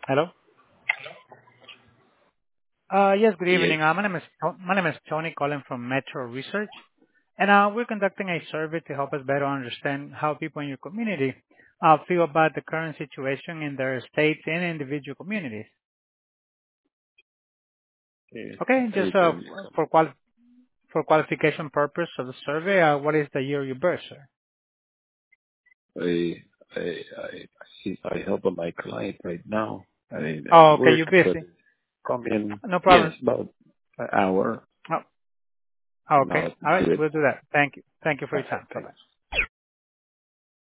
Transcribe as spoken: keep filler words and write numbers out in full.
Hello? Uh Yes, good Yes. evening. Uh My name is To- my name is Tony calling from Metro Research, and uh we're conducting a survey to help us better understand how people in your community uh feel about the current situation in their states and individual communities. Yes. Okay, I just uh can make some. for qual for qualification purpose of the survey, uh what is the year of your birth, sir? I I I I I help my client right now. I mean, at Oh, okay, work, you're but busy. come in. No Yes, problem. about an hour. Oh, okay. Not All right, good. we'll do that. Thank you. Thank you for your Okay, time. thanks. Bye-bye.